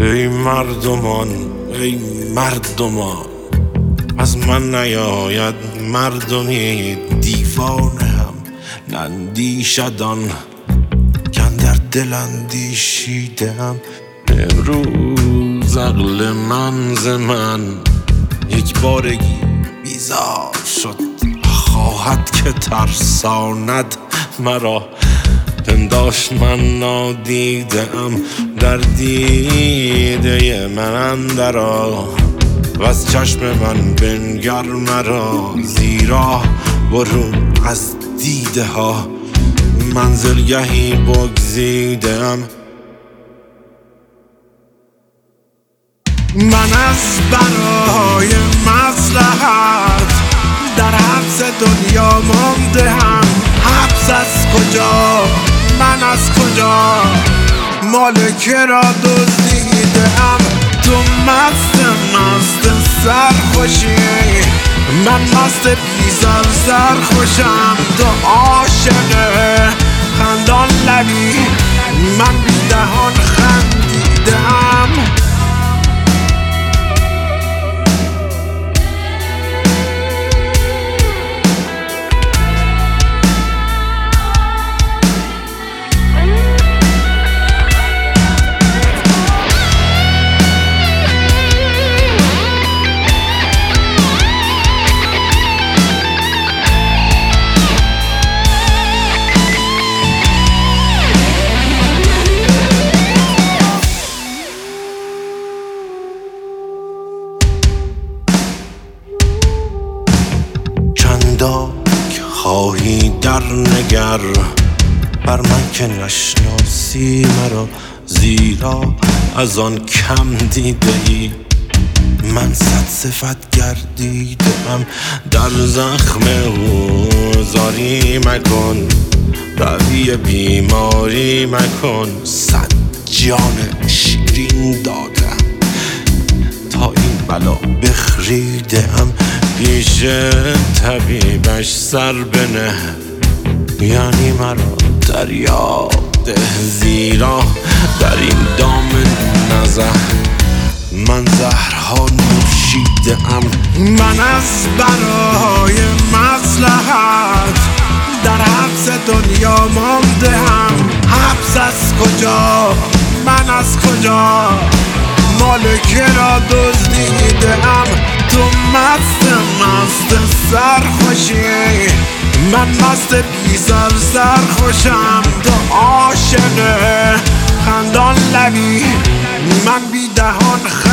ای مردمان ای مردمان، از من نیاید مردمی دیوانه هم نندیشدان کاندر دل اندیشیدم. امروز عقل من ز من یک بارگی بیزار شد، خواهد که ترساند مرا. پنداشت من نادیدم در دیده من اندرآ، وز چشم من بنگر مرا، زیرا برون از دیده ها منزلگهی بگزیدم. من از برای مصلحت در حبس دنیا مانده هم. حبس از کجا؟ من از کجا؟ مالکه را دزدیدم. تو مست سرخوشی، من مست بیزار سرخوشم. تو عاشق خندان لبی، من بی دهان خندیدم. چنداک خواهی در نگر بر من که نشناسی مرا، زیرا از آن کم دیده ای من صد صفت گردیدم. در زخم او زاری مکن، روی بیماری مکن. صد جان شیرین دادم تا این بلا بخریدم. پیش طبیبش سر بنه، یعنی مرا دریا ده، زیرا در این دام نزه من زهرها نوشیدم. من از برای مصلحت در حبس دنیا مانده هم. حبس از کجا؟ من از کجا؟ مالکه را دزدیدم. تو مست سرخوشی، من مست بیزار سرخوشم. تو عاشق خندان لبی، من بی دهان